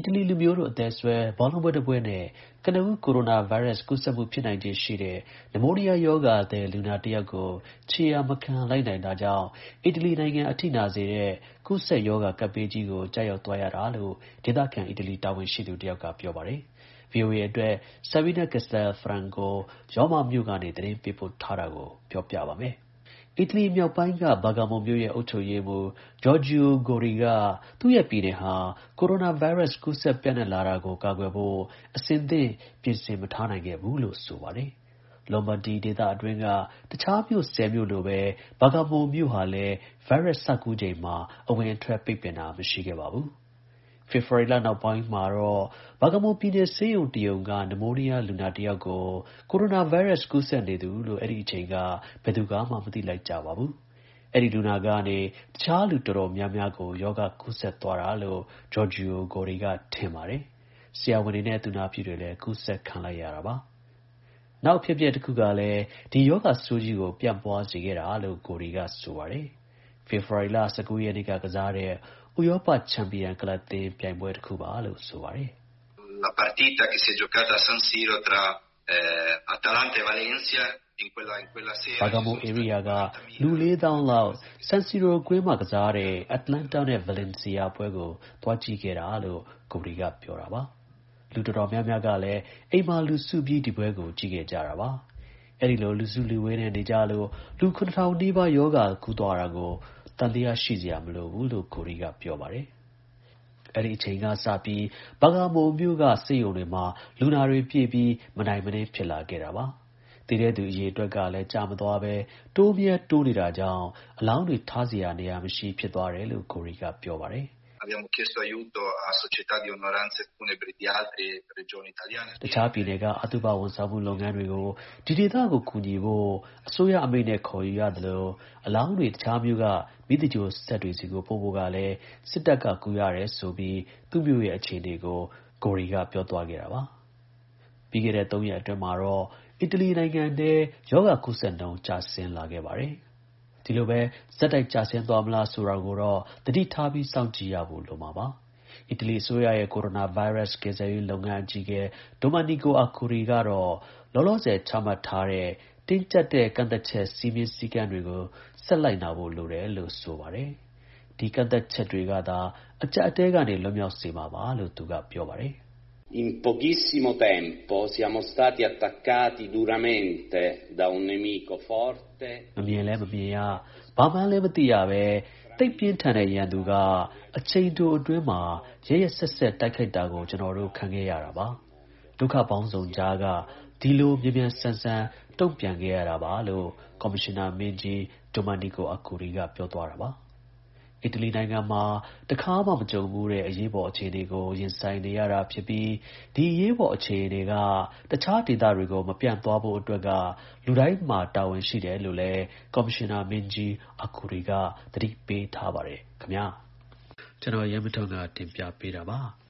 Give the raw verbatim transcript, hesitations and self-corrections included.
တလီလူမျိုးတို့အသက်ဆွဲဘောလုံးပွဲတစ်ပွဲနဲ့ကနဦးကိုရိုနာဗိုင်းရပ်စ်ကူးစက်မှုဖြစ်နိုင်ခြေရှိတဲ့နမိုးနီးယားရောဂါသည်လူနာတစ်ယောက်ကိုခြေရာမခံလိုက်နိုင်တာကြောင့်အီတလီနိုင်ငံအထိနာစေတဲ့ကူးစက်ရောဂါကပ်ဘေးကြီးကိုကျရောက်သွားရတာလို့ဒေသခံအီတလီတာဝန်ရှိသူတစ်ယောက်ကပြောပါတယ်ဗီအိုအေအတွက် Sabina Castelfranco ရောမမြို့ကနေသတင်းပေးပို့ထားတာကိုပြောပြပါမယ်အီတလီမြောက်ပိုင်းကဘာဂါမိုမြို့ရဲ့အုပ်ချုပ်ရေးမှူး Giorgio Gori ကသူ့ရဲ့ပြည်နယ်ဟာကိုရိုနာဗိုင်းရပ်စ်ကူးစက်ပျံ့နှံ့လာတာကိုကာကွယ်ဖို့အဆင်သင့်ပြင်ဆင်မထားနိုင်ခဲ့ဘူးလို့ဆိုပါတယ်လော်မဒီဒေသအတွင်းကတခြားမြို့ဆယ်မြို့လိုပဲဘာဂါမိုမြို့ဟာလည်းဗိုင်းရပ်စ်စကူးချိန်မှာအဝင်အထွက်ပိတ်ပင်တာမရှိခဲ့ပါဘူးဖေဖော်ဝါရီလနောက်ပိုင်းမှာတော့ဘာဂါမိုပြည်နယ်ဆေးရုံတစ်ရုံကနမိုးနီးယားလူနာတစ်ယောက်ကိုကိုရိုနာဗိုင်းရပ်စ်ကူးစက်နေသူလို့အဲ့ဒီအချိန်ကဘယ်သူကမှမသိလိုက်ကြပါဘူးအဲ့ဒီလူနာကနေတခြားလူတော်တော်များများကိုယောဂကူးစက်သွားတာလို့ Giorgio Gori ကထင်ပါတယ်ဆရာဝန်တွေနဲ့သူနာပြုတွေလည်းကူးစက်ခံလိုက်ရတာပါနောက်ဖြစ်ပျက်တစ်ခုကလည်းဒီယောဂဆိုးကြီးကိုပြန့်ပွားစေခဲ့တာလို့ Gori ကဆိုပါတယ်ဖေဖော်ဝါရီလ၁၉ရက်နေ့ကကစားတဲ့ဥရောပချန်ပီယံကလပ်သင်းပြိုင်ပွဲတစ်ခုပါလို့ဆိုပါတယ် La partita che si è giocata a San Siro tra eh, Atalanta e Valencia in quella in quella sera ဘာဂါမိုဧရိယာကလူလေးသောင်းလောက် San Siro ကွင်းမှာကစားတဲ့ Atlanta နဲ့ Valencia ပွဲကိုသွားကြည့်ခဲ့တာလို့ Gori ကပြောတာပါလူတော်တော်များများကလည်းအိမ်မှာလူစုပြီးဒီပွဲကိုကြည့်ခဲ့ကြတာပါအဲ့ဒီလိုလူစုလူဝေးနဲ့နေကြလို့လူခုနှစ်ထောင်နီးပါးယောဂကူးသွားတာကိုတန်တရားရှိစရာမလိုဘူးလို့ Gori ကပြောပါတယ်အဲ့ဒီအချိန်ကစပြီးဘာဂါမိုမြို့ကဆေးရုံတွေမှာလူနာတွေပြည့်ပြီးမနိုင်မနှင်းဖြစ်လာခဲ့တာပါတည်တဲ့သူအရေအတွက်ကလည်းကြာမသွားပဲတိုးမြဲတိုးနေတာကြောင့်အလောင်းတွေထားစရာနေရာမရှိဖြစ်သွားတယ်လို့ Gori ကပြောပါတယ် Abbiamo chiesto aiuto a società di onoranze funebri di altre regioni italiane တခြားပြည်နယ်ကအသုဘဝန်ဆောင်မှုလုပ်ငန်းတွေကိုဒီဒေသကိုကူညီဖို့အစိုးရအမိန့်နဲ့ခေါ်ယူရတယ်လို့အလောင်းတွေတခြားမြို့ကမိသဂြိုလ်စက်တွေစီကိုပို့ဖို့ကလည်းစစ်တပ်ကကူရတယ်ဆိုပြီးသူ့မြို့ရဲ့အခြေအနေကို Gori ကပြောသွားခဲ့တာပါပြီးခဲ့တဲ့သုံးရက်အတွင်းမှာတော့အီတလီနိုင်ငံထဲယောဂကူးစက်နှုန်းကျဆင်းလာခဲ့ပါတယ်ဒီလိုပဲဇက်တိုက်ကျဆင်းသွားမလားဆိုတာကိုတော့သတိထားပြီးစောင့်ကြည့်ရဖို့လိုမှာပါအီတလီအစိုးရရဲ့ကိုရိုနာဗိုင်းရပ်စ်ကယ်ဆယ်ရေးလုပ်ငန်းအကြီးအကဲ Domenico Arcuri ကတော့လောလောဆယ်ချမှတ်ထားတဲ့တင်းကျပ်တဲ့ကန့်သတ်ချက်စည်းမျဉ်းစည်းကမ်းတွေကိုဆက်လိုက်နာဖို့လိုတယ်လို့ဆိုပါတယ်ဒီကန့်သတ်ချက်တွေကသာအကျပ်အတည်းကနေလွတ်မြောက်စေမှာပါလို့သူကပြောပါတယ် In pochissimo tempo siamo stati attaccati duramente da un nemico forte မမြင်လဲမမြင်ရဘာမှလည်းမသိရပဲတိတ်ပြင်းထန်တဲ့ရန်သူကအချိန်တိုအတွင်းမှာရရဆက်ဆက်တိုက်ခိုက်တာကိုကျွန်တော်တို့ခံခဲ့ရတာပါဒုက္ခပေါင်းစုံကြားကဒီလိုမြ мян ဆန်းဆန်းတုံ့ပြန်ခဲ့ရတာပါလို့ကော်မရှင်နာမင်းကြီး Domenico Arcuri ကပြောသွားတာပါအီတလီနိုင်ငံမှာတခါမှမကြုံဘူးတဲ့အရေးပေါ်အခြေအနေကိုရင်ဆိုင်နေရတာဖြစ်ပြီးဒီအရေးပေါ်အခြေအနေကတခြားဒေသတွေကိုမပြန့်သွားဖို့အတွက်ကလူတိုင်းမှာတာဝန်ရှိတယ်လို့လည်းကော်မရှင်နာမင်းကြီး Arcuri ကသတိပေးထားပါတယ်ခင်ဗျာကျွန်တော်ရဲမထွန်းကတင်ပြပေးတာပါ